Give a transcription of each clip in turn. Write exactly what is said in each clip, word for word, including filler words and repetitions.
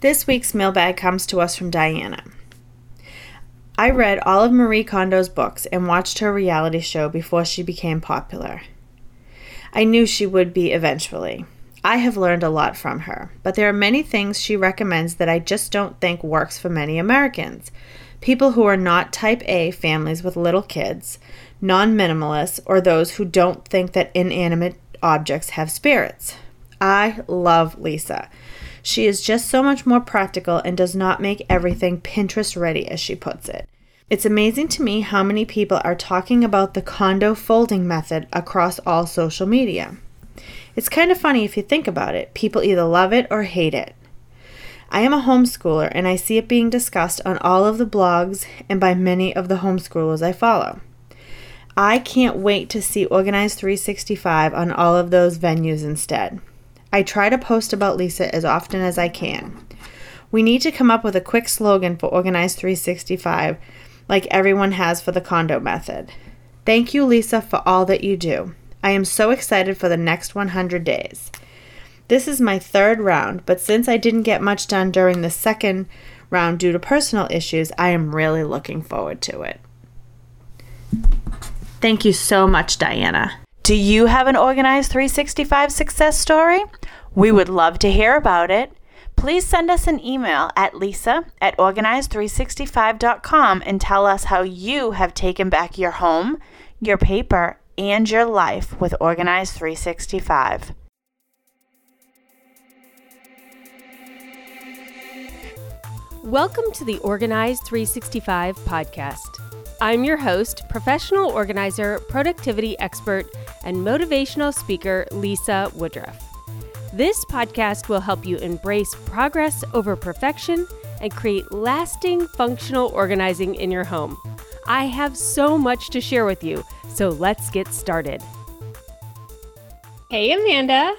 This week's mailbag comes to us from Diana. I read all of Marie Kondo's books and watched her reality show before she became popular. I knew she would be eventually. I have learned a lot from her, but there are many things she recommends that I just don't think works for many Americans. People who are not type A families with little kids, non-minimalists, or those who don't think that inanimate objects have spirits. I love Lisa. She is just so much more practical and does not make everything Pinterest ready, as she puts it. It's amazing to me how many people are talking about the Kondo folding method across all social media. It's kind of funny if you think about it. People either love it or hate it. I am a homeschooler and I see it being discussed on all of the blogs and by many of the homeschoolers I follow. I can't wait to see Organize three sixty-five on all of those venues instead. I try to post about Lisa as often as I can. We need to come up with a quick slogan for Organize three sixty-five like everyone has for the Kondo method. Thank you, Lisa, for all that you do. I am so excited for the next one hundred days. This is my third round, but since I didn't get much done during the second round due to personal issues, I am really looking forward to it. Thank you so much, Diana. Do you have an Organize three sixty-five success story? We would love to hear about it. Please send us an email at lisa at organize three sixty-five dot com and tell us how you have taken back your home, your paper, and your life with Organize three sixty-five. Welcome to the Organize three sixty-five podcast. I'm your host, professional organizer, productivity expert, and motivational speaker, Lisa Woodruff. This podcast will help you embrace progress over perfection and create lasting functional organizing in your home. I have so much to share with you, so let's get started. Hey, Amanda.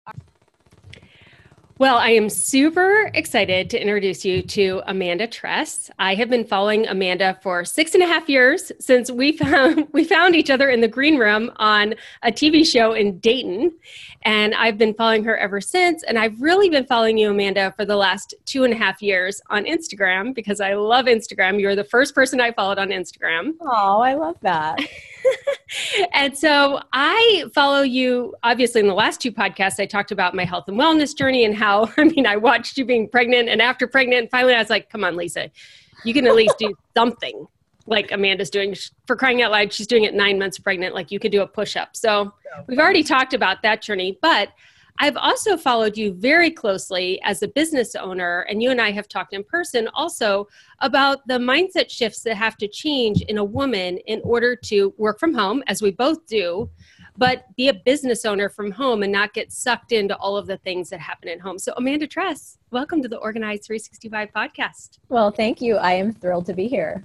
Well, I am super excited to introduce you to Amanda Tress. I have been following Amanda for six and a half years since we found we found each other in the green room on a T V show in Dayton. And I've been following her ever since. And I've really been following you, Amanda, for the last two and a half years on Instagram because I love Instagram. You're the first person I followed on Instagram. Oh, I love that. And so I follow you, obviously, in the last two podcasts, I talked about my health and wellness journey and how, I mean, I watched you being pregnant and after pregnant. And finally, I was like, come on, Lisa, you can at least do something like Amanda's doing. For crying out loud, she's doing it nine months pregnant, like you could do a push-up. So we've already talked about that journey, but I've also followed you very closely as a business owner, and you and I have talked in person also about the mindset shifts that have to change in a woman in order to work from home, as we both do, but be a business owner from home and not get sucked into all of the things that happen at home. So Amanda Tress, welcome to the Organize three sixty-five podcast. Well, thank you. I am thrilled to be here.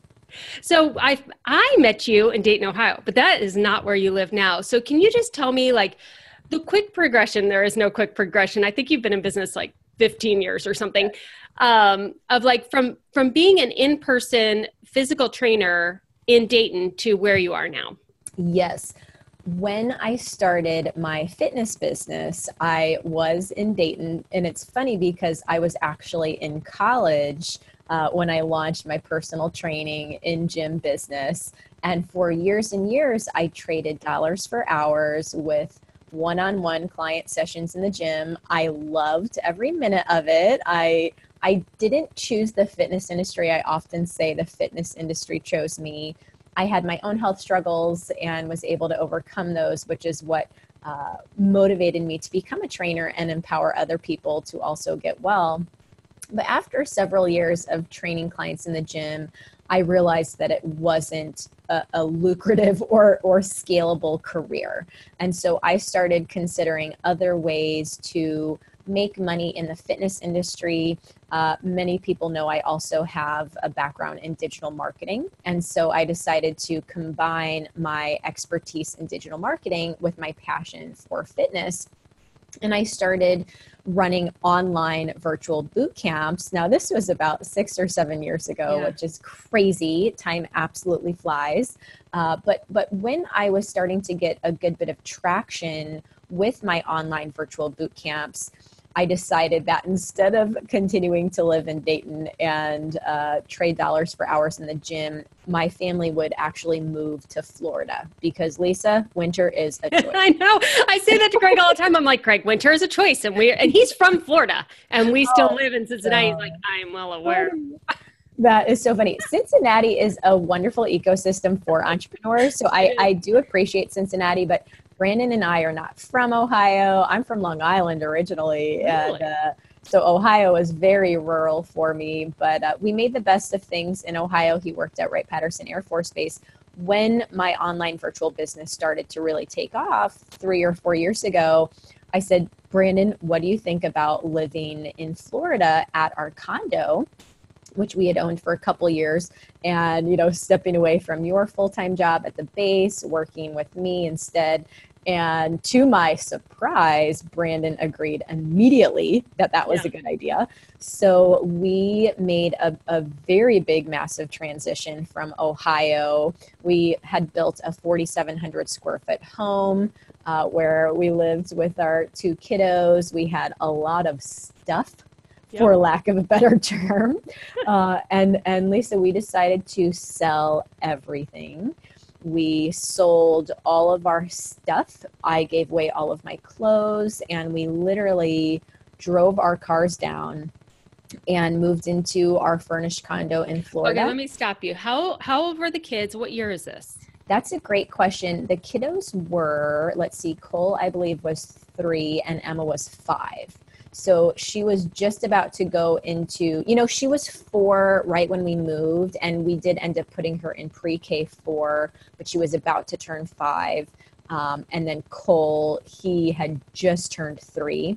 So I I met you in Dayton, Ohio, but that is not where you live now. So can you just tell me, like, the quick progression? There is no quick progression. I think you've been in business like fifteen years or something, um, of like from, from being an in-person physical trainer in Dayton to where you are now. Yes. When I started my fitness business, I was in Dayton, and it's funny because I was actually in college uh, when I launched my personal training in gym business. And for years and years, I traded dollars for hours with one-on-one client sessions in the gym. I loved every minute of it. I I didn't choose the fitness industry. I often say the fitness industry chose me. I had my own health struggles and was able to overcome those, which is what uh, motivated me to become a trainer and empower other people to also get well. But after several years of training clients in the gym, I realized that it wasn't a, a lucrative or, or scalable career. And so I started considering other ways to make money in the fitness industry. Uh, many people know I also have a background in digital marketing. And so I decided to combine my expertise in digital marketing with my passion for fitness. And I started running online virtual boot camps. Now, this was about six or seven years ago, yeah. Which is crazy. Time absolutely flies. Uh, but but when I was starting to get a good bit of traction with my online virtual boot camps, I decided that instead of continuing to live in Dayton and uh, trade dollars for hours in the gym, my family would actually move to Florida because, Lisa, winter is a choice. I know. I say that to Craig all the time. I'm like, Craig, winter is a choice. And we and he's from Florida and we still Oh, live in Cincinnati. God. He's like, I'm well aware. That is so funny. Cincinnati is a wonderful ecosystem for entrepreneurs. So I, I do appreciate Cincinnati, but Brandon and I are not from Ohio. I'm from Long Island originally. Really? And uh, so Ohio is very rural for me, but uh, we made the best of things in Ohio. He worked at Wright-Patterson Air Force Base. When my online virtual business started to really take off three or four years ago, I said, Brandon, what do you think about living in Florida at our condo, which we had owned for a couple years, and, you know, stepping away from your full-time job at the base, working with me instead. And to my surprise, Brandon agreed immediately that that was Yeah. a good idea. So we made a, a very big, massive transition from Ohio. We had built a forty-seven hundred square foot home uh, where we lived with our two kiddos. We had a lot of stuff, for lack of a better term. Uh, and, and Lisa, we decided to sell everything. We sold all of our stuff. I gave away all of my clothes, and we literally drove our cars down and moved into our furnished condo in Florida. Okay, let me stop you. How how old were the kids? What year is this? That's a great question. The kiddos were, let's see, Cole, I believe, was three and Emma was five. So she was just about to go into, you know, she was four right when we moved, and we did end up putting her in pre-K four, but she was about to turn five. Um, and then Cole, he had just turned three.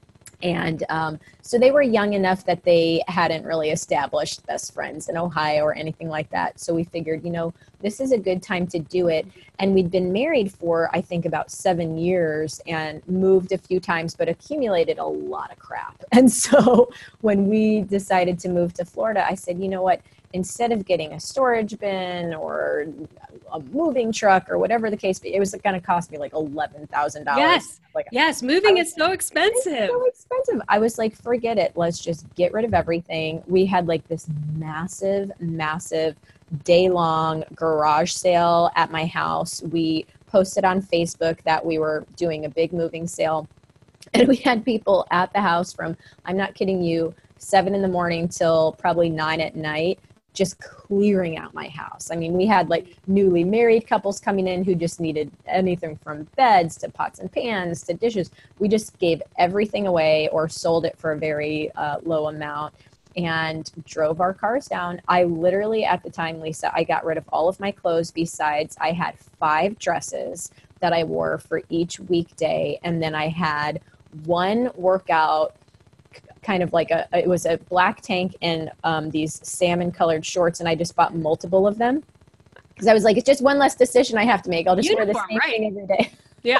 And um, so they were young enough that they hadn't really established best friends in Ohio or anything like that. So we figured, you know, this is a good time to do it. And we'd been married for, I think, about seven years and moved a few times, but accumulated a lot of crap. And so when we decided to move to Florida, I said, you know what? Instead of getting a storage bin or a moving truck or whatever the case, it was going to cost me like eleven thousand dollars. Yes. Like, yes. Moving was, is so expensive. It's so expensive. I was like, forget it. Let's just get rid of everything. We had like this massive, massive day long garage sale at my house. We posted on Facebook that we were doing a big moving sale, and we had people at the house from, I'm not kidding you, seven in the morning till probably nine at night, just clearing out my house. I mean, we had like newly married couples coming in who just needed anything from beds to pots and pans to dishes. We just gave everything away or sold it for a very uh, low amount and drove our cars down. I literally, at the time, Lisa, I got rid of all of my clothes. Besides, I had five dresses that I wore for each weekday. And then I had one workout, kind of like a, it was a black tank and um, these salmon colored shorts. And I just bought multiple of them because I was like, it's just one less decision I have to make. I'll just Uniform, wear the same right. thing every day. Yeah.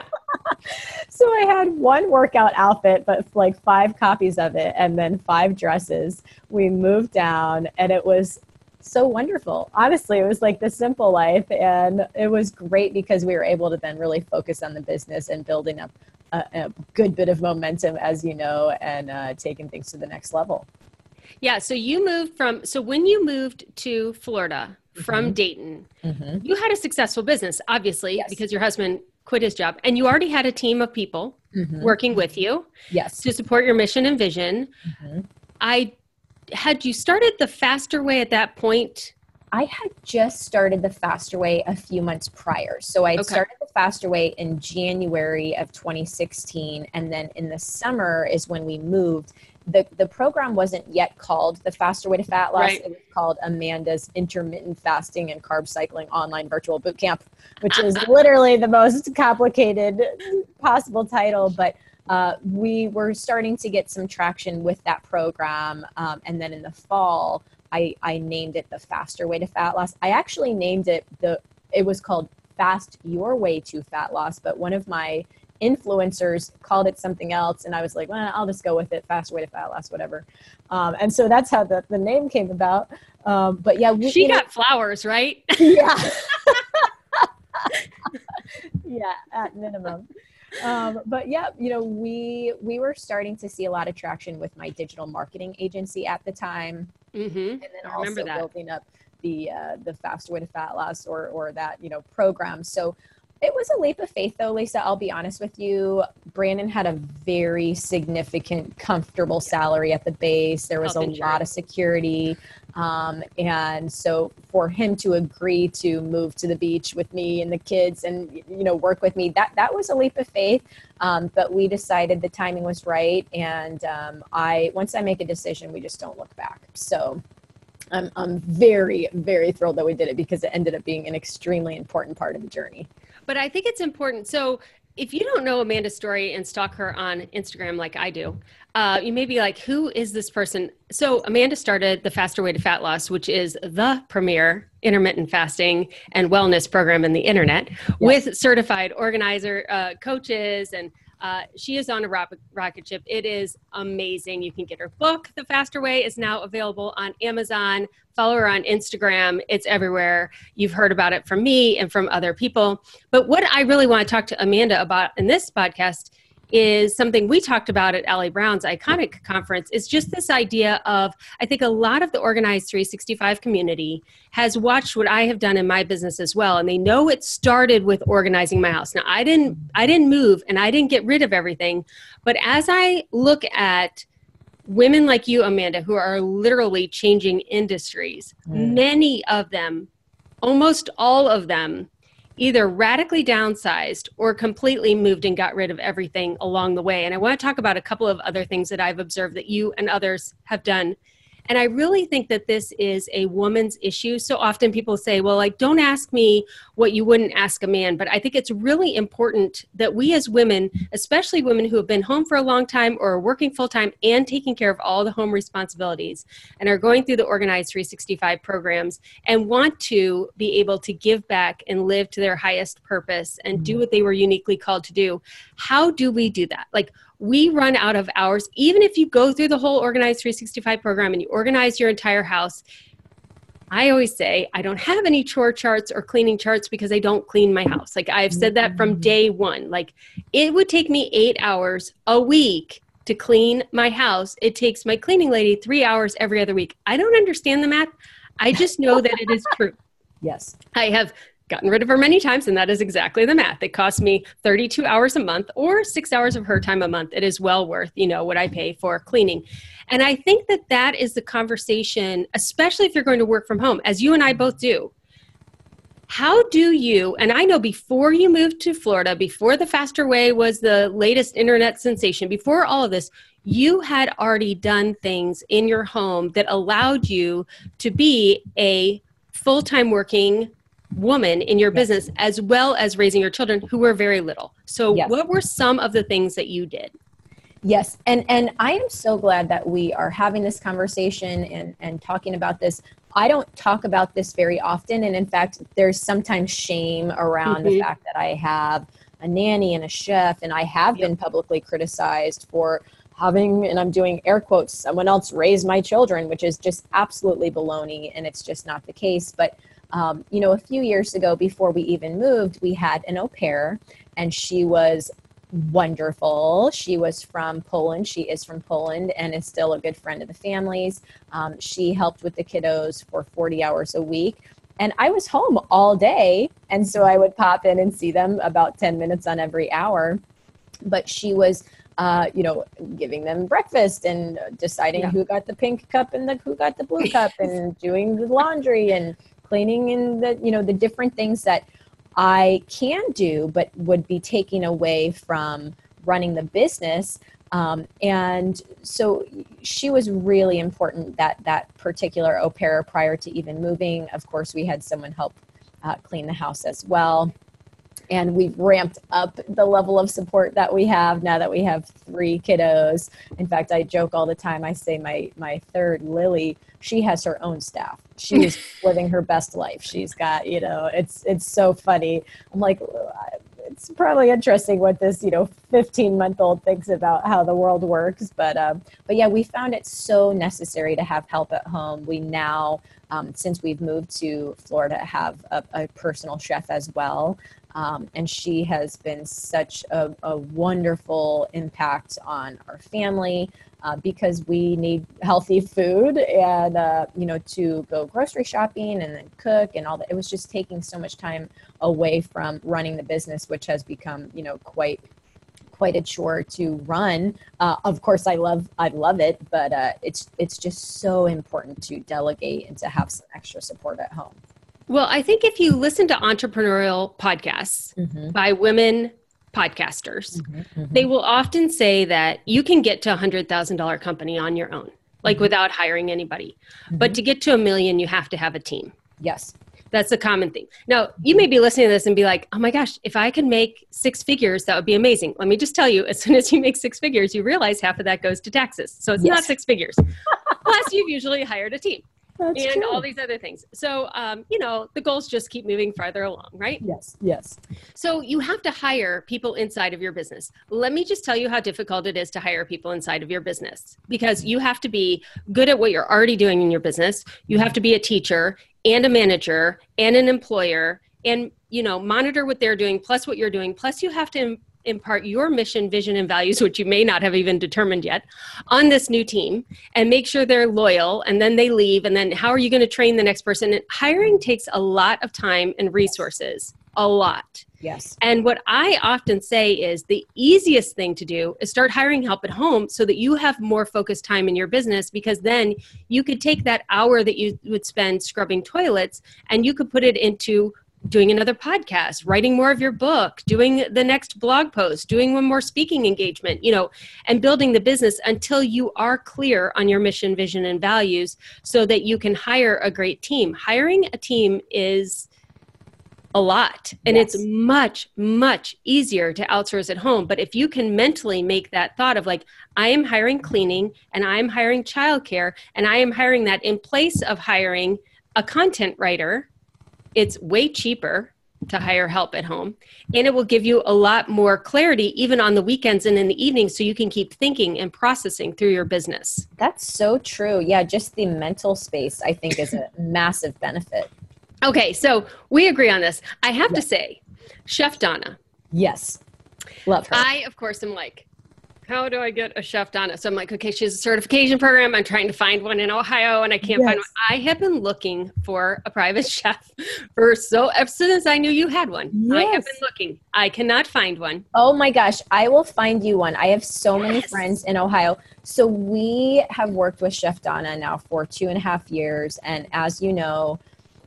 So I had one workout outfit, but like five copies of it and then five dresses. We moved down and it was so wonderful. Honestly, it was like the simple life. And it was great because we were able to then really focus on the business and building up a, a good bit of momentum, as you know, and uh, taking things to the next level. Yeah. So you moved from, so when you moved to Florida from mm-hmm. Dayton, mm-hmm. you had a successful business, obviously, yes. because your husband quit his job and you already had a team of people mm-hmm. working with you yes. to support your mission and vision. Mm-hmm. I had you started the Faster Way at that point? I had just started the Faster Way a few months prior. So I okay. started the Faster Way in January of twenty sixteen. And then in the summer is when we moved. The the program wasn't yet called the Faster Way to Fat Loss. Right. It was called Amanda's Intermittent Fasting and Carb Cycling Online Virtual Bootcamp, which is literally the most complicated possible title. But uh, we were starting to get some traction with that program. Um, and then in the fall, I, I named it the Faster Way to Fat Loss. I actually named it, the it was called Fast Your Way to Fat Loss, but one of my influencers called it something else. And I was like, well, I'll just go with it. Fast Way to Fat Loss, whatever. Um, and so that's how the, the name came about. Um, but yeah. We, she got know, flowers, right? Yeah. Yeah, at minimum. um, but yeah, you know, we we were starting to see a lot of traction with my digital marketing agency at the time, Mm-hmm. and then I remember also that. building up the uh, the Faster Way to Fat Loss or or that you know program. So it was a leap of faith, though, Lisa. I'll be honest with you. Brandon had a very significant, comfortable salary at the base. There was Health a insurance. lot of security. Um, and so for him to agree to move to the beach with me and the kids and, you know, work with me, that, that was a leap of faith. Um, but we decided the timing was right. And um, I, once I make a decision, we just don't look back. So I'm, I'm very, very thrilled that we did it because it ended up being an extremely important part of the journey. But I think it's important. So if you don't know Amanda's story and stalk her on Instagram like I do, uh, you may be like, who is this person? So Amanda started the Faster Way to Fat Loss, which is the premier intermittent fasting and wellness program in the internet, yes, with certified organizer uh, coaches, and uh, she is on a rocket, rocket ship. It is amazing. You can get her book, The Faster Way, is now available on Amazon. Follow her on Instagram. It's everywhere. You've heard about it from me and from other people. But what I really want to talk to Amanda about in this podcast is something we talked about at Allie Brown's Iconic Conference, is just this idea of, I think a lot of the Organized three sixty-five community has watched what I have done in my business as well. And they know it started with organizing my house. Now, I didn't, I didn't move and I didn't get rid of everything. But as I look at women like you, Amanda, who are literally changing industries, mm. many of them, almost all of them, either radically downsized or completely moved and got rid of everything along the way. And I want to talk about a couple of other things that I've observed that you and others have done. And I really think that this is a woman's issue. So often people say, well, like, don't ask me what you wouldn't ask a man. But I think it's really important that we as women, especially women who have been home for a long time or are working full time and taking care of all the home responsibilities and are going through the Organized three sixty-five programs and want to be able to give back and live to their highest purpose and do what they were uniquely called to do. How do we do that? Like, we run out of hours. Even if you go through the whole Organized three sixty-five program and you organize your entire house, I always say I don't have any chore charts or cleaning charts because I don't clean my house. Like, I've said that from day one. Like, it would take me eight hours a week to clean my house. It takes my cleaning lady three hours every other week. I don't understand the math. I just know that it is true. Yes. I have gotten rid of her many times, and that is exactly the math. It costs me thirty-two hours a month or six hours of her time a month. It is well worth, you know, what I pay for cleaning. And I think that that is the conversation, especially if you're going to work from home, as you and I both do. How do you, and I know before you moved to Florida, before the Faster Way was the latest internet sensation, before all of this, you had already done things in your home that allowed you to be a full-time working woman in your yes. business, as well as raising your children who were very little. So yes. what were some of the things that you did? Yes. And, and I am so glad that we are having this conversation and, and talking about this. I don't talk about this very often. And in fact, there's sometimes shame around mm-hmm. the fact that I have a nanny and a chef, and I have yep. been publicly criticized for having, and I'm doing air quotes, someone else raise my children, which is just absolutely baloney. And it's just not the case. But Um, you know, a few years ago, before we even moved, we had an au pair, and she was wonderful. She was from Poland. She is from Poland and is still a good friend of the family's. Um, she helped with the kiddos for forty hours a week. And I was home all day. And so I would pop in and see them about ten minutes on every hour. But she was, uh, you know, giving them breakfast and deciding yeah. who got the pink cup and the, who got the blue cup and doing the laundry and cleaning and the, you know, the different things that I can do, but would be taking away from running the business. Um, and so she was really important, that, that particular au pair, prior to even moving. Of course, we had someone help uh, clean the house as well. And we've ramped up the level of support that we have now that we have three kiddos. In fact, I joke all the time. I say my my third, Lily, she has her own staff. She's living her best life. She's got, you know, it's it's so funny. I'm like, it's probably interesting what this, you know, fifteen month old thinks about how the world works. But um, but yeah, we found it so necessary to have help at home. We now, um, since we've moved to Florida, have a, a personal chef as well. Um, and she has been such a, a wonderful impact on our family uh, because we need healthy food and, uh, you know, to go grocery shopping and then cook and all that. It was just taking so much time away from running the business, which has become, you know, quite quite a chore to run. Uh, of course, I love I love it, but uh, it's it's just so important to delegate and to have some extra support at home. Well, I think if you listen to entrepreneurial podcasts mm-hmm. by women podcasters, mm-hmm, mm-hmm. they will often say that you can get to a one hundred thousand dollars company on your own, like mm-hmm. without hiring anybody. Mm-hmm. But to get to a million, you have to have a team. Yes. That's a common thing. Now, you may be listening to this and be like, oh my gosh, if I could make six figures, that would be amazing. Let me just tell you, as soon as you make six figures, you realize half of that goes to taxes. So it's yes. not six figures. Plus, you've usually hired a team. That's and true. All these other things. So, um, you know, the goals just keep moving farther along, right? Yes, yes. So you have to hire people inside of your business. Let me just tell you how difficult it is to hire people inside of your business, because you have to be good at what you're already doing in your business. You have to be a teacher and a manager and an employer and, you know, monitor what they're doing, plus what you're doing. Plus you have to impart your mission, vision, and values, which you may not have even determined yet, on this new team and make sure they're loyal, and then they leave. And then how are you going to train the next person? And hiring takes a lot of time and resources, a lot. Yes. And what I often say is the easiest thing to do is start hiring help at home so that you have more focused time in your business, because then you could take that hour that you would spend scrubbing toilets and you could put it into doing another podcast, writing more of your book, doing the next blog post, doing one more speaking engagement, you know, and building the business until you are clear on your mission, vision, and values so that you can hire a great team. Hiring a team is a lot, and yes. it's much, much easier to outsource at home. But if you can mentally make that thought of like, I am hiring cleaning and I am hiring childcare and I am hiring that in place of hiring a content writer, it's way cheaper to hire help at home, and it will give you a lot more clarity even on the weekends and in the evenings, so you can keep thinking and processing through your business. That's so true. Yeah, just the mental space, I think, is a massive benefit. Okay, so we agree on this. I have yes. to say, Chef Donna. Yes, love her. I, of course, am like, how do I get a Chef Donna? So I'm like, okay, she has a certification program. I'm trying to find one in Ohio and I can't yes. find one. I have been looking for a private chef for so, as soon as I knew you had one. Yes. I have been looking. I cannot find one. Oh my gosh, I will find you one. I have so yes. many friends in Ohio. So we have worked with Chef Donna now for two and a half years. And as you know,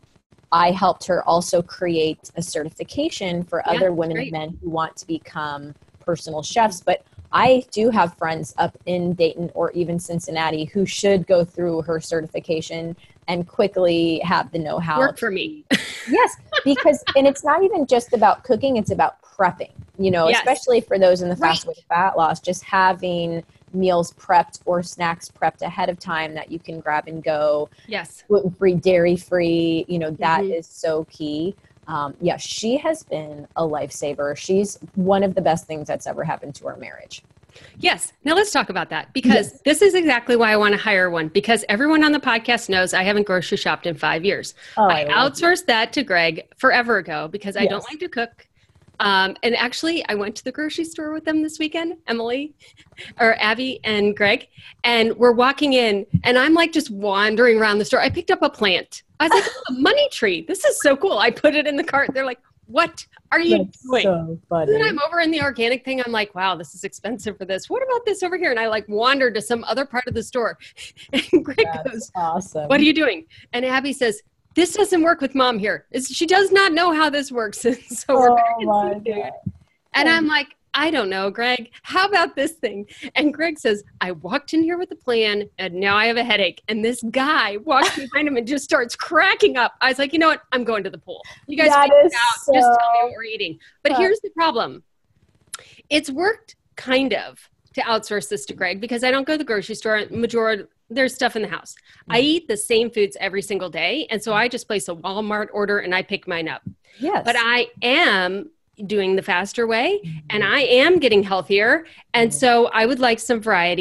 I helped her also create a certification for yeah, other women great. and men who want to become personal chefs. But I do have friends up in Dayton or even Cincinnati who should go through her certification and quickly have the know-how. Work for me. Yes, because, and it's not even just about cooking, it's about prepping, you know, yes. especially for those in the fast right. way to fat loss, just having meals prepped or snacks prepped ahead of time that you can grab and go. Yes. Gluten-free, dairy-free, you know, that mm-hmm. is so key. Um, yeah, she has been a lifesaver. She's one of the best things that's ever happened to our marriage. Yes. Now let's talk about that, because yes. this is exactly why I want to hire one, because everyone on the podcast knows I haven't grocery shopped in five years. Oh, I, I outsourced that to Greg forever ago because I yes. don't like to cook. Um, and actually, I went to the grocery store with them this weekend, Emily or Abby and Greg, and we're walking in and I'm like just wandering around the store. I picked up a plant. I was like, oh, a money tree. This is so cool. I put it in the cart. They're like, what are you That's doing? So funny. And then I'm over in the organic thing. I'm like, wow, this is expensive for this. What about this over here? And I like wandered to some other part of the store. And Greg That's goes, awesome. What are you doing? And Abby says, this doesn't work with mom here. It's, she does not know how this works. And so we're oh my God. And I'm like, I don't know, Greg, how about this thing? And Greg says, I walked in here with a plan and now I have a headache. And this guy walks behind him and just starts cracking up. I was like, you know what? I'm going to the pool. You guys that figure it out. So just tell me what we're eating. But fun. Here's the problem. It's worked kind of to outsource this to Greg because I don't go to the grocery store. Majority, there's stuff in the house. Mm-hmm. I eat the same foods every single day. And so I just place a Walmart order and I pick mine up. Yes. But I am doing the faster way and I am getting healthier. And so I would like some variety.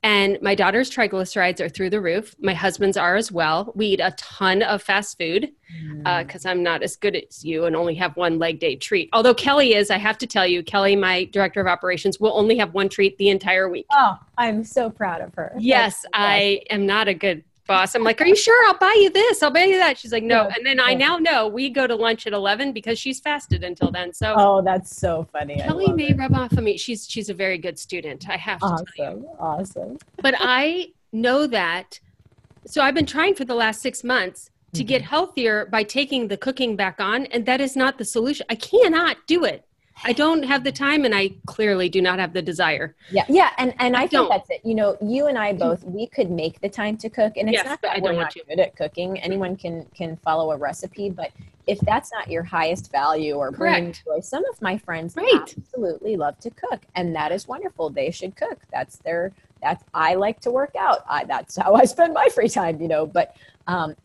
And my daughter's triglycerides are through the roof. My husband's are as well. We eat a ton of fast food because uh, I'm not as good as you and only have one leg day treat. Although Kelly is, I have to tell you, Kelly, my director of operations, will only have one treat the entire week. Oh, I'm so proud of her. Yes, I am not a good boss. I'm like, are you sure? I'll buy you this. I'll buy you that. She's like, no. And then I now know we go to lunch at eleven because she's fasted until then. So oh, that's so funny. Kelly may it. rub off on me. She's she's a very good student. I have to awesome. tell you. Awesome. But I know that. So I've been trying for the last six months to mm-hmm. get healthier by taking the cooking back on. And that is not the solution. I cannot do it. I don't have the time, and I clearly do not have the desire. Yeah. Yeah. And, and I, I think don't. that's it. You know, you and I both, we could make the time to cook, and it's yes, not that I we're don't not want to. good at cooking. Anyone can, can follow a recipe, but if that's not your highest value or bringing joy, some of my friends right. absolutely love to cook, and that is wonderful. They should cook. That's their, that's, I like to work out. I, that's how I spend my free time, you know, but, um,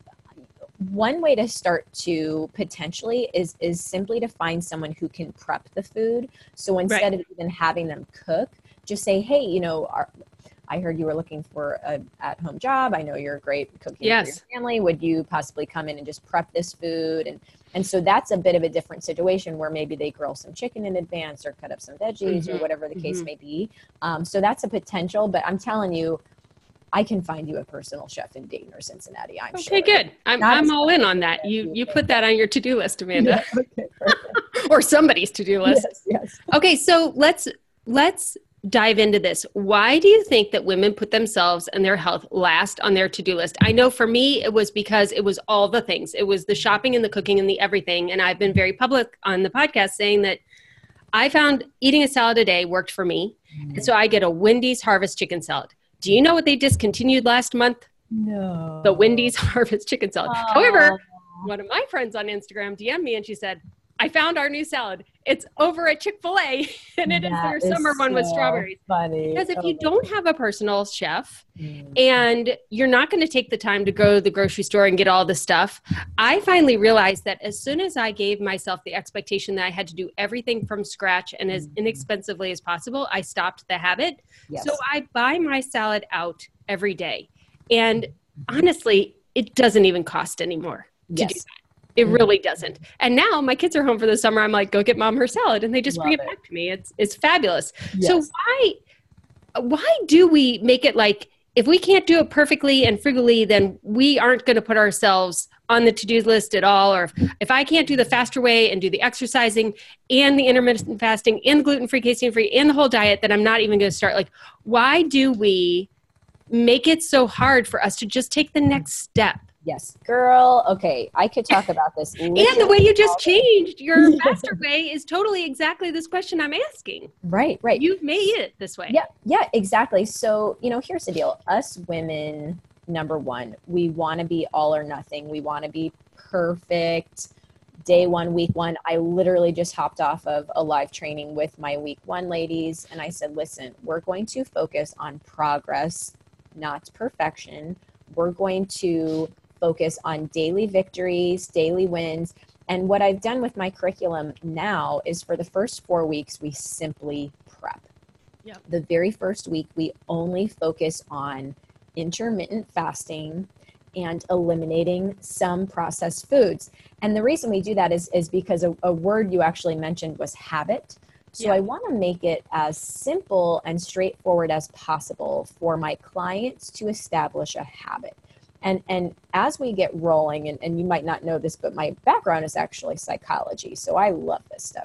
one way to start to potentially is is simply to find someone who can prep the food. So instead right. of even having them cook, just say, hey, you know, our, I heard you were looking for a at-home job. I know you're great cooking yes. for your family. Would you possibly come in and just prep this food? And and so that's a bit of a different situation where maybe they grill some chicken in advance or cut up some veggies mm-hmm. or whatever the case mm-hmm. may be. Um, so that's a potential. But I'm telling you, I can find you a personal chef in Dayton or Cincinnati, I'm okay, sure. Okay, good. I'm Not I'm all in on that. You you put that on your to-do list, Amanda. Yeah, okay, perfect. Or somebody's to-do list. Yes, yes. Okay, so let's let's dive into this. Why do you think that women put themselves and their health last on their to-do list? I know for me, it was because it was all the things. It was the shopping and the cooking and the everything. And I've been very public on the podcast saying that I found eating a salad a day worked for me. Mm. And so I get a Wendy's Harvest chicken salad. Do you know what they discontinued last month? No. The Wendy's Harvest chicken salad. Oh. However, one of my friends on Instagram D M'd me and she said, I found our new salad. It's over at Chick-fil-A and it that is their summer is one so with strawberries. Funny. Because if oh you don't have a personal chef mm. and you're not going to take the time to go to the grocery store and get all the stuff, I finally realized that as soon as I gave myself the expectation that I had to do everything from scratch and as inexpensively as possible, I stopped the habit. Yes. So I buy my salad out every day. And honestly, it doesn't even cost anymore to yes. do that. It really doesn't. And now my kids are home for the summer. I'm like, go get mom her salad. And they just Love bring it, it back to me. It's it's fabulous. Yes. So why why do we make it like, if we can't do it perfectly and frugally, then we aren't going to put ourselves on the to-do list at all? Or if, if I can't do the faster way and do the exercising and the intermittent fasting and gluten-free, casein-free and the whole diet, then I'm not even going to start. Like, why do we make it so hard for us to just take the next step? Yes, girl. Okay, I could talk about this. And the way you just changed your faster way is totally exactly this question I'm asking. Right, right. You've made it this way. Yeah, yeah, exactly. So, you know, here's the deal. Us women, number one, we want to be all or nothing. We want to be perfect. Day one, week one, I literally just hopped off of a live training with my week one ladies. And I said, listen, we're going to focus on progress, not perfection. We're going to focus on daily victories, daily wins. And what I've done with my curriculum now is for the first four weeks, we simply prep. Yep. The very first week, we only focus on intermittent fasting and eliminating some processed foods. And the reason we do that is, is because a, a word you actually mentioned was habit. So yeah. I want to make it as simple and straightforward as possible for my clients to establish a habit. And and as we get rolling, and, and you might not know this, but my background is actually psychology. So I love this stuff.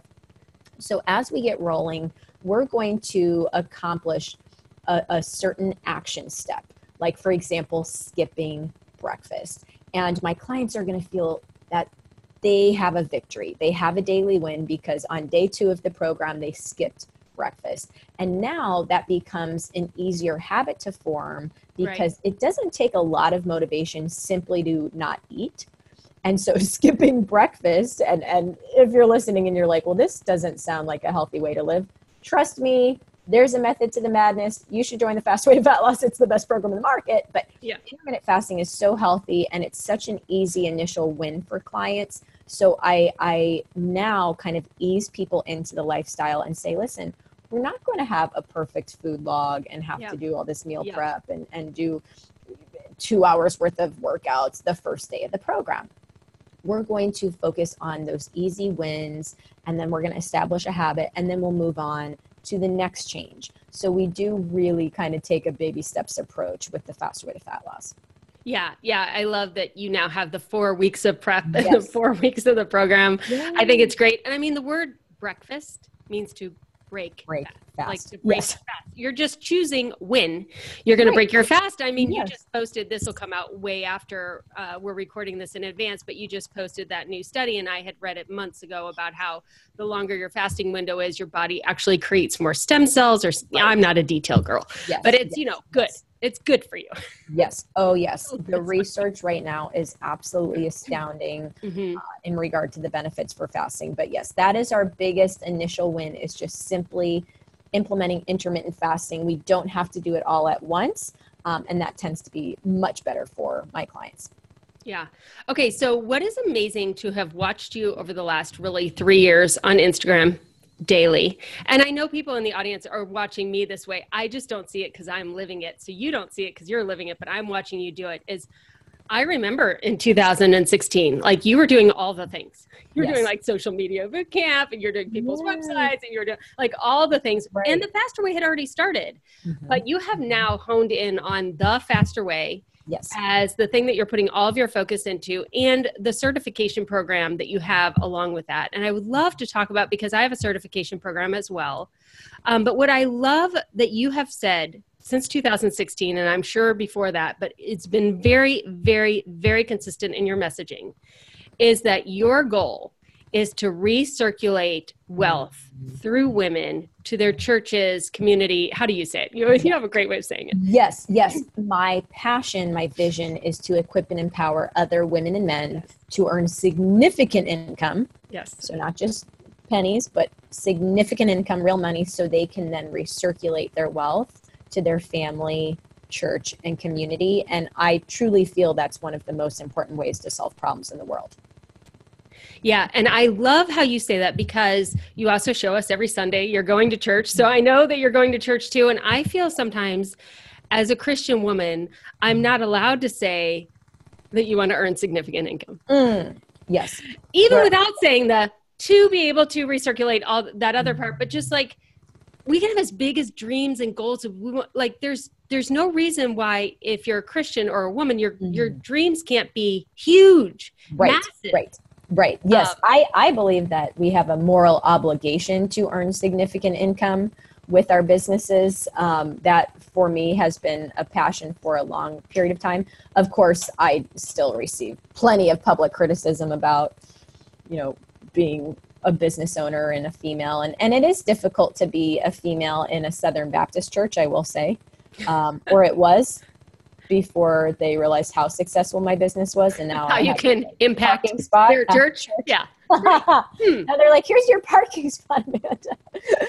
So as we get rolling, we're going to accomplish a, a certain action step. Like, for example, skipping breakfast. And my clients are going to feel that they have a victory. They have a daily win because on day two of the program, they skipped breakfast. And now that becomes an easier habit to form because right. it doesn't take a lot of motivation simply to not eat. And so skipping breakfast, and, and if you're listening and you're like, well, this doesn't sound like a healthy way to live, trust me, there's a method to the madness. You should join the Fast Way to Fat Loss. It's the best program in the market. But yeah. intermittent fasting is so healthy and it's such an easy initial win for clients. So I, I now kind of ease people into the lifestyle and say, listen, we're not going to have a perfect food log and have Yep. to do all this meal Yep. prep and, and do two hours worth of workouts the first day of the program. We're going to focus on those easy wins, and then we're going to establish a habit, and then we'll move on to the next change. So we do really kind of take a baby steps approach with the Faster Way to Fat Loss. Yeah, yeah. I love that you now have the four weeks of prep and the Yes. four weeks of the program. Yeah. I think it's great. And I mean, the word breakfast means to break, Break fast. fast. Like to break Yes. fast. You're just choosing when you're going Right. to break your fast. I mean, Yes. you just posted, this will come out way after uh, we're recording this in advance, but you just posted that new study, and I had read it months ago about how the longer your fasting window is, your body actually creates more stem cells. Or Right. I'm not a detail girl, Yes. but it's, yes. you know, good. Yes. It's good for you. Yes. Oh, yes. Oh, The that's research right now is absolutely astounding Mm-hmm. uh, in regard to the benefits for fasting. But yes, that is our biggest initial win, is just simply implementing intermittent fasting. We don't have to do it all at once. Um, and that tends to be much better for my clients. Yeah. Okay. So what is amazing to have watched you over the last really three years on Instagram daily. And I know people in the audience are watching me this way. I just don't see it because I'm living it. So you don't see it because you're living it, but I'm watching you do it. Is I remember in two thousand sixteen, like you were doing all the things. You're Yes. doing like social media boot camp, and you're doing people's Yes. websites, and you're doing like all the things. Right. And the Faster Way had already started, Mhm. but you have now honed in on the Faster Way Yes. as the thing that you're putting all of your focus into, and the certification program that you have along with that. And I would love to talk about, because I have a certification program as well. Um, but what I love that you have said since two thousand sixteen, and I'm sure before that, but it's been very, very, very consistent in your messaging, is that your goal is to recirculate wealth through women to their churches, community. How do you say it? You, you have a great way of saying it. Yes, yes. My passion, my vision is to equip and empower other women and men to earn significant income. Yes. So not just pennies, but significant income, real money, so they can then recirculate their wealth to their family, church, and community. And I truly feel that's one of the most important ways to solve problems in the world. Yeah. And I love how you say that, because you also show us every Sunday you're going to church. So I know that you're going to church too. And I feel sometimes as a Christian woman, I'm not allowed to say that you want to earn significant income. Mm, yes. Even Right. without saying the to be able to recirculate all that other part, but just like we can have as big as dreams and goals. Of we want, like there's there's no reason why, if you're a Christian or a woman, your Mhm. your dreams can't be huge, Right. massive. Right. Right. Yes. Um, I, I believe that we have a moral obligation to earn significant income with our businesses. Um, that for me has been a passion for a long period of time. Of course, I still receive plenty of public criticism about, you know, being a business owner and a female. And, and it is difficult to be a female in a Southern Baptist church, I will say, um, or it was before they realized how successful my business was. And now How I you have can a impact parking spot their at church. Yeah. Hmm. and they're like, here's your parking spot, Amanda.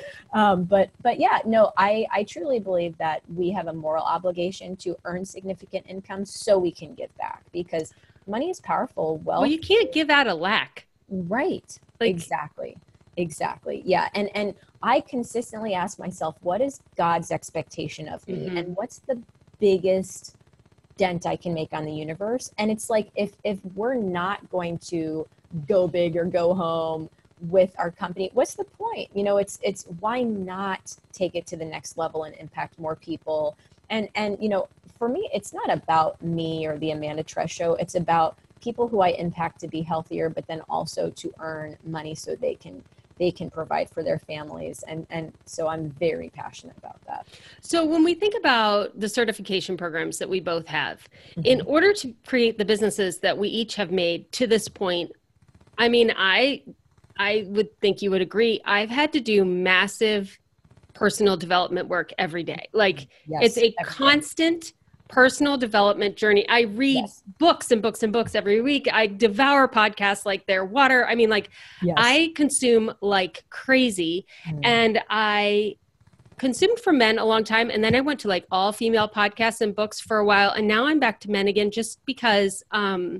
um, but but yeah, no, I, I truly believe that we have a moral obligation to earn significant income so we can give back, because money is powerful. Wealth, Well, you can't give out a lack. right. Like- exactly. Exactly. Yeah. And and I consistently ask myself, what is God's expectation of me? Mhm. And what's the biggest dent I can make on the universe? And it's like, if if we're not going to go big or go home with our company, what's the point? You know, it's it's why not take it to the next level and impact more people? And and you know, for me, it's not about me or the Amanda Tress Show. It's about people who I impact to be healthier, but then also to earn money so they can they can provide for their families. And and so I'm very passionate about that. So when we think about the certification programs that we both have, in order to create the businesses that we each have made to this point, I mean, I I would think you would agree, I've had to do massive personal development work every day. Like Yes, it's a every day. constant personal development journey. I read Yes. books and books and books every week. I devour podcasts like they're water. I mean, like Yes. I consume like crazy. Mm. And I consumed for men a long time. And then I went to like all female podcasts and books for a while. And now I'm back to men again, just because um,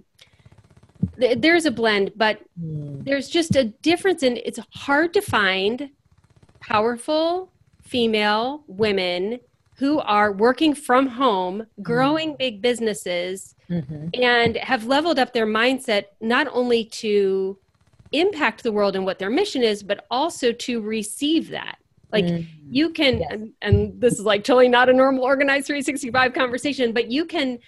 th- there's a blend, but Mm. there's just a difference in, it's hard to find powerful female women who are working from home, growing big businesses, mm-hmm. and have leveled up their mindset, not only to impact the world and what their mission is, but also to receive that. Like mm-hmm. you can, yes. and, and this is like totally not a normal organized three sixty-five conversation, but you can.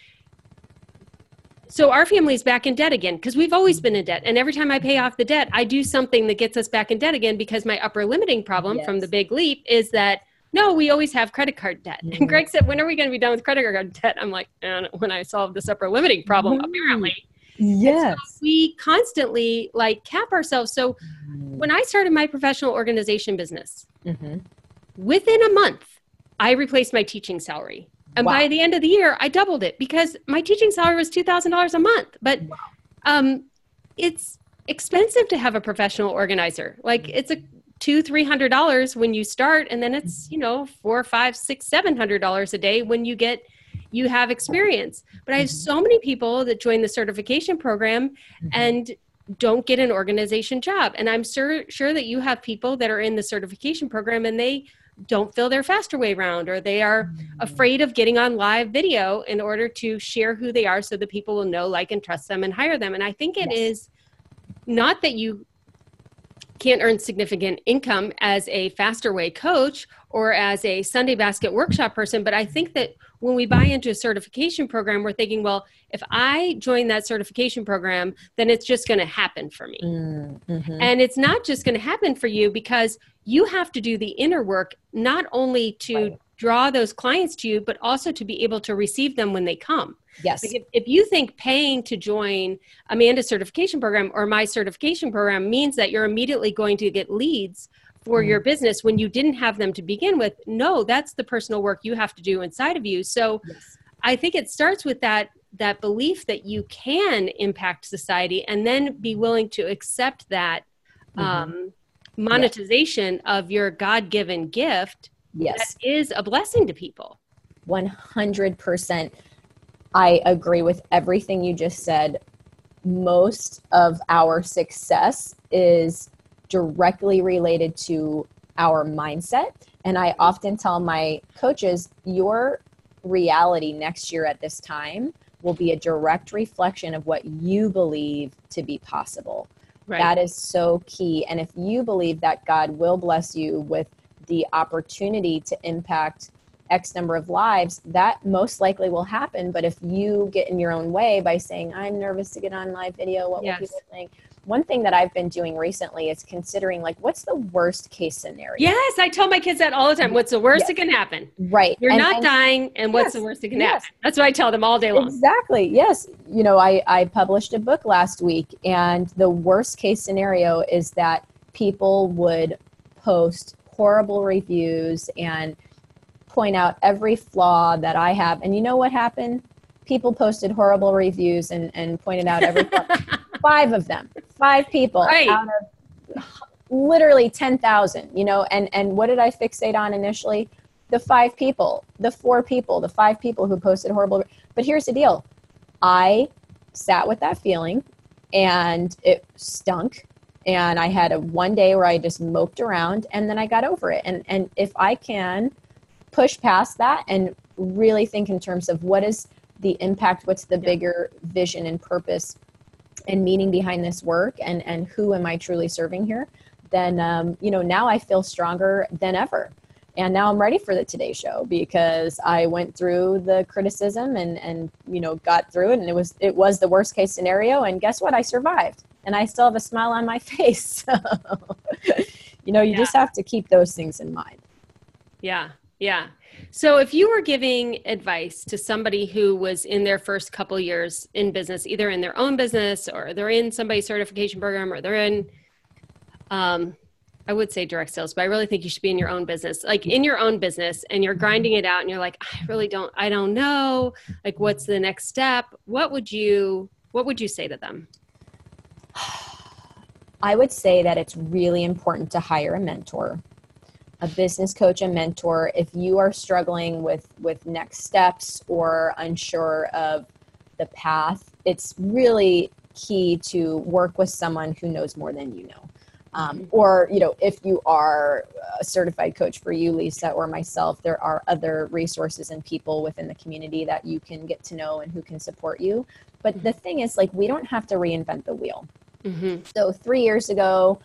So our family's back in debt again, because we've always been in debt. And every time I pay off the debt, I do something that gets us back in debt again, because my upper limiting problem yes. from the big leap is that, no, we always have credit card debt. Mm-hmm. And Greg said, when are we going to be done with credit card debt? I'm like, I don't know, when I solve this upper limiting problem, mm-hmm. apparently. Yes. So we constantly like cap ourselves. So mm-hmm. when I started my professional organization business, mm-hmm. within a month, I replaced my teaching salary. And wow. by the end of the year, I doubled it, because my teaching salary was two thousand dollars a month. But wow. um, it's expensive to have a professional organizer. Like it's a two, three hundred dollars when you start, and then it's, you know, four, five, six, seven hundred dollars a day when you get, you have experience. But I have so many people that join the certification program mm-hmm. and don't get an organization job. And I'm sure sure that you have people that are in the certification program and they don't fill their faster way round, or they are afraid of getting on live video in order to share who they are so that people will know, like, and trust them and hire them. And I think it yes. is not that you can't earn significant income as a faster way coach or as a Sunday basket workshop person, but I think that when we buy into a certification program, we're thinking, well, if I join that certification program, then it's just going to happen for me. Mm-hmm. And it's not just going to happen for you, because you have to do the inner work, not only to right. draw those clients to you, but also to be able to receive them when they come. Yes. Like if, if you think paying to join Amanda's certification program or my certification program means that you're immediately going to get leads for your business when you didn't have them to begin with, no, that's the personal work you have to do inside of you. So yes. I think it starts with that, that belief that you can impact society, and then be willing to accept that mm-hmm. um, monetization yes. of your God-given gift yes. that is a blessing to people. one hundred percent. I agree with everything you just said. Most of our success is directly related to our mindset. And I often tell my coaches, your reality next year at this time will be a direct reflection of what you believe to be possible. Right. That is so key. And if you believe that God will bless you with the opportunity to impact X number of lives, that most likely will happen. But if you get in your own way by saying, I'm nervous to get on live video, what yes. will people think? One thing that I've been doing recently is considering, like, what's the worst case scenario? Yes, I tell my kids that all the time. What's the worst yes. that can happen? Right. You're and, not and, dying, and what's yes, the worst that can yes. happen? That's what I tell them all day long. Exactly. Yes. You know, I, I published a book last week, and the worst case scenario is that people would post horrible reviews and point out every flaw that I have. And you know what happened? People posted horrible reviews and, and pointed out every flaw. Five of them, five people right. out of literally ten thousand, you know, and, and what did I fixate on initially? The five people, the four people, the five people who posted horrible. But here's the deal. I sat with that feeling, and it stunk. And I had a one day where I just moped around, and then I got over it. And, and if I can push past that and really think in terms of what is the impact, what's the bigger vision and purpose and meaning behind this work, and, and who am I truly serving here, then, um, you know, now I feel stronger than ever. And now I'm ready for the Today Show, because I went through the criticism and, and, you know, got through it, and it was, it was the worst case scenario. And guess what? I survived, and I still have a smile on my face. So, you know, you yeah. just have to keep those things in mind. Yeah. Yeah. So if you were giving advice to somebody who was in their first couple years in business, either in their own business or they're in somebody's certification program, or they're in, um, I would say direct sales, but I really think you should be in your own business, like in your own business, and you're grinding it out and you're like, I really don't, I don't know, like, what's the next step? What would you, what would you say to them? I would say that it's really important to hire a mentor. A business coach, a mentor. If you are struggling with, with next steps or unsure of the path, it's really key to work with someone who knows more than you know. Um, or, you know, if you are a certified coach for you, Lisa, or myself, there are other resources and people within the community that you can get to know and who can support you. But the thing is, like, we don't have to reinvent the wheel. Mm-hmm. So three years ago,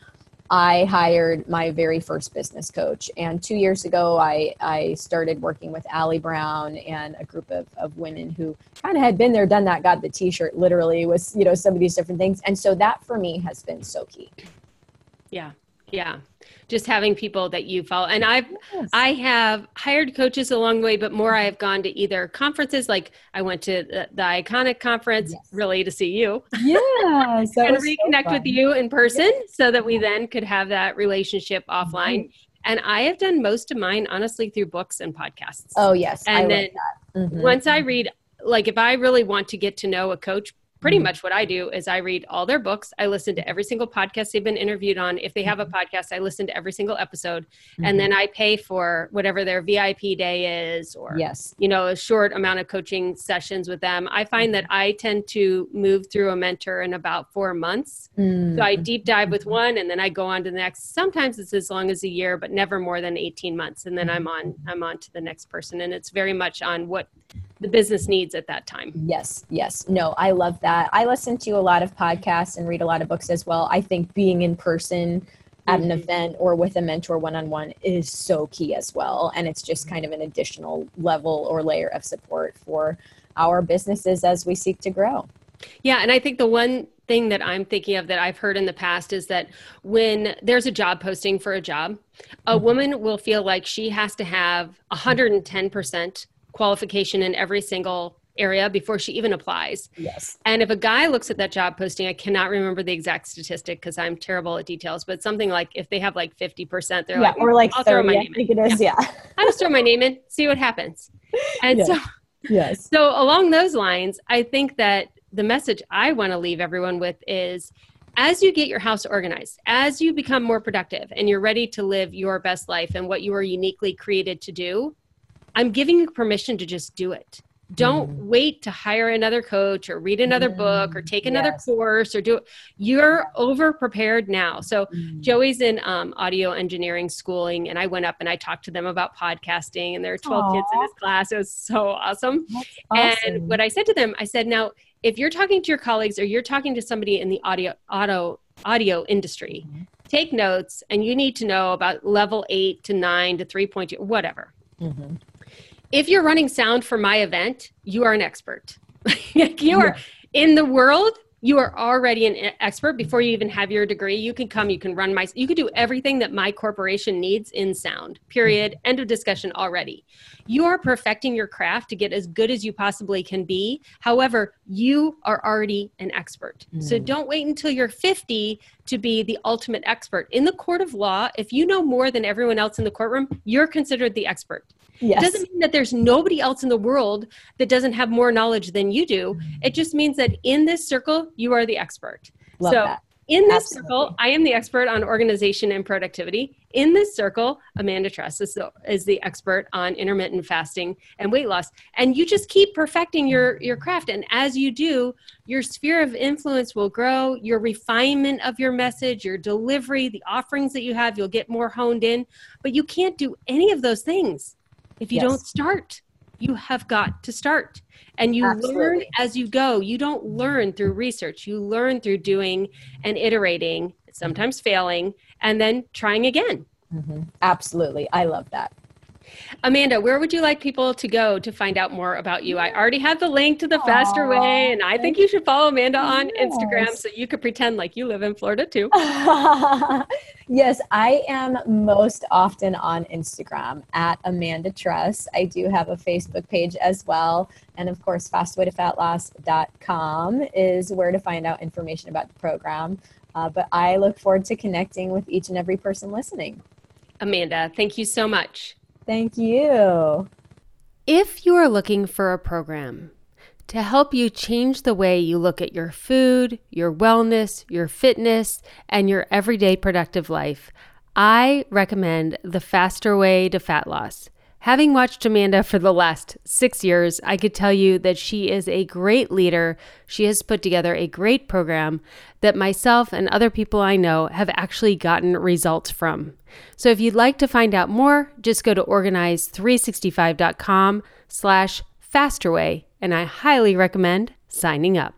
I hired my very first business coach. And two years ago, I, I started working with Allie Brown and a group of, of women who kind of had been there, done that, got the t-shirt literally with, you know, some of these different things. And so that for me has been so key. Yeah. Yeah. Just having people that you follow. And I've, Yes. I have hired coaches along the way, but more I have gone to either conferences, like I went to the, the Iconic conference, Yes. really to see you. Yes. And reconnect so with you in person yes. so that we then could have that relationship offline. Mm-hmm. And I have done most of mine, honestly, through books and podcasts. Oh, yes. And I then like that. Mm-hmm. once I read, like if I really want to get to know a coach, pretty much what I do is I read all their books. I listen to every single podcast they've been interviewed on. If they have a podcast, I listen to every single episode. Mm-hmm. And then I pay for whatever their V I P day is or, yes. you know, a short amount of coaching sessions with them. I find that I tend to move through a mentor in about four months. Mm-hmm. So I deep dive with one and then I go on to the next. Sometimes it's as long as a year, but never more than eighteen months. And then I'm on, I'm on to the next person. And it's very much on what the business needs at that time. Yes. Yes. No, I love that. I listen to a lot of podcasts and read a lot of books as well. I think being in person at mm-hmm. an event or with a mentor one-on-one is so key as well. And it's just kind of an additional level or layer of support for our businesses as we seek to grow. Yeah. And I think the one thing that I'm thinking of that I've heard in the past is that when there's a job posting for a job, a mm-hmm. woman will feel like she has to have one hundred ten percent qualification in every single area before she even applies. Yes. And if a guy looks at that job posting, I cannot remember the exact statistic because I'm terrible at details, but something like if they have like fifty percent, they're yeah, like, or like I'll thirty, throw my I name think in. it is. Yeah. yeah. I just throw my name in, see what happens. And yes. so, yes. So along those lines, I think that the message I want to leave everyone with is as you get your house organized, as you become more productive and you're ready to live your best life and what you are uniquely created to do, I'm giving you permission to just do it. Don't mm. wait to hire another coach or read another mm. book or take another yes. course or do it. You're over prepared now. So mm. Joey's in um, audio engineering schooling and I went up and I talked to them about podcasting and there are twelve Aww. Kids in his class. It was so awesome. awesome. And what I said to them, I said, now, if you're talking to your colleagues or you're talking to somebody in the audio, auto, audio industry, mm-hmm. take notes and you need to know about level eight to nine to three point two, whatever. Mm-hmm. If you're running sound for my event, you are an expert. you are yeah. in the world. You are already an expert before you even have your degree. You can come, you can run my, you can do everything that my corporation needs in sound, period. End of discussion already. You are perfecting your craft to get as good as you possibly can be. However, you are already an expert. Mm. So don't wait until you're fifty to be the ultimate expert. In the court of law, if you know more than everyone else in the courtroom, you're considered the expert. Yes. It doesn't mean that there's nobody else in the world that doesn't have more knowledge than you do. It just means that in this circle, you are the expert. Love so that. In this Absolutely. Circle, I am the expert on organization and productivity. In this circle, Amanda Truss is the, is the expert on intermittent fasting and weight loss. And you just keep perfecting your, your craft. And as you do, your sphere of influence will grow, your refinement of your message, your delivery, the offerings that you have, you'll get more honed in. But you can't do any of those things if you yes. don't start. You have got to start. And you Absolutely. Learn as you go. You don't learn through research. You learn through doing and iterating, sometimes failing, and then trying again. Mm-hmm. Absolutely. I love that. Amanda, where would you like people to go to find out more about you? I already have the link to the Aww, Faster Way, and I think you should follow Amanda on yes. Instagram so you could pretend like you live in Florida too. Yes, I am most often on Instagram at Amanda Truss. I do have a Facebook page as well. And of course, fast way to fat loss dot com is where to find out information about the program. Uh, but I look forward to connecting with each and every person listening. Amanda, thank you so much. Thank you. If you are looking for a program to help you change the way you look at your food, your wellness, your fitness, and your everyday productive life, I recommend the Faster Way to Fat Loss. Having watched Amanda for the last six years, I could tell you that she is a great leader. She has put together a great program that myself and other people I know have actually gotten results from. So if you'd like to find out more, just go to organize three sixty-five dot com slash fasterway, and I highly recommend signing up.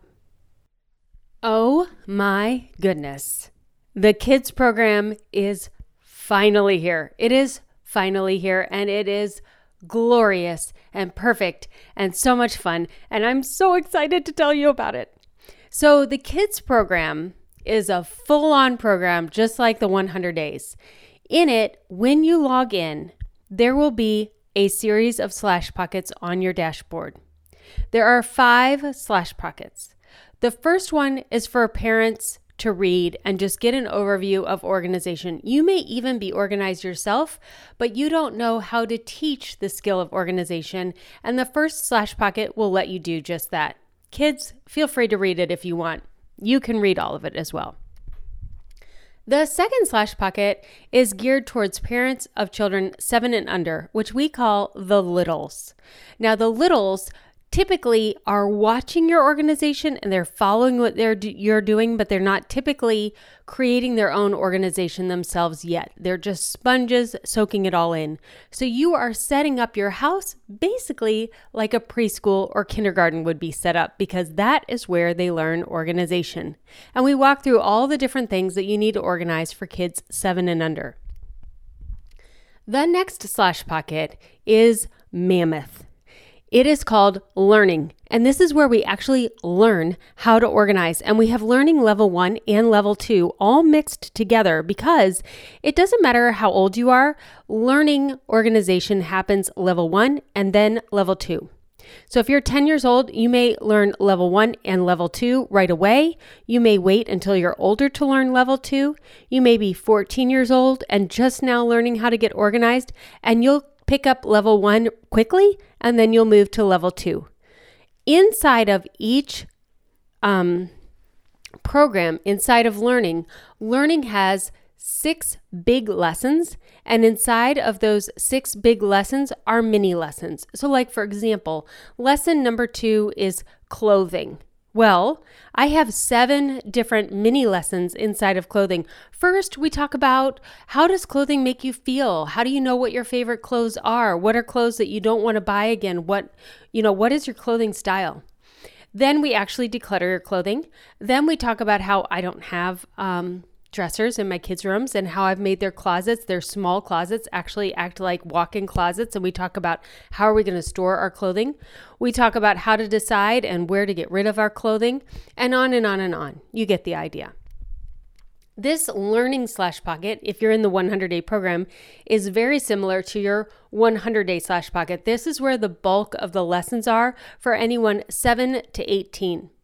Oh my goodness. The kids program is finally here. It is finally here, and it is glorious and perfect and so much fun, and I'm so excited to tell you about it. So the kids program is a full-on program just like the one hundred days. In it, when you log in, there will be a series of slash pockets on your dashboard. There are five slash pockets. The first one is for parents to read and just get an overview of organization. You may even be organized yourself, but you don't know how to teach the skill of organization, and the first slash pocket will let you do just that. Kids, feel free to read it if you want. You can read all of it as well. The second slash pocket is geared towards parents of children seven and under, which we call the littles. Now, the littles typically are watching your organization and they're following what they're do- you're doing, but they're not typically creating their own organization themselves yet. They're just sponges soaking it all in. So you are setting up your house basically like a preschool or kindergarten would be set up, because that is where they learn organization. And we walk through all the different things that you need to organize for kids seven and under. The next slash pocket is Mammoth. It is called Learning, and this is where we actually learn how to organize. And we have learning level one and level two all mixed together, because it doesn't matter how old you are, learning organization happens level one and then level two. So if you're ten years old, you may learn level one and level two right away. You may wait until you're older to learn level two. You may be fourteen years old and just now learning how to get organized, and you'll pick up level one quickly, and then you'll move to level two. Inside of each um, program, inside of learning, learning has six big lessons, and inside of those six big lessons are mini lessons. So like, for example, lesson number two is clothing. Well, I have seven different mini lessons inside of clothing. First, we talk about how does clothing make you feel? How do you know what your favorite clothes are? What are clothes that you don't want to buy again? What, you know, what is your clothing style? Then we actually declutter your clothing. Then we talk about how I don't have um, dressers in my kids' rooms, and how I've made their closets, their small closets, actually act like walk-in closets. And we talk about how are we going to store our clothing. We talk about how to decide and where to get rid of our clothing, and on and on and on. You get the idea. This learning slash pocket, if you're in the one hundred day program, is very similar to your one hundred day slash pocket. This is where the bulk of the lessons are for anyone seven to eighteen.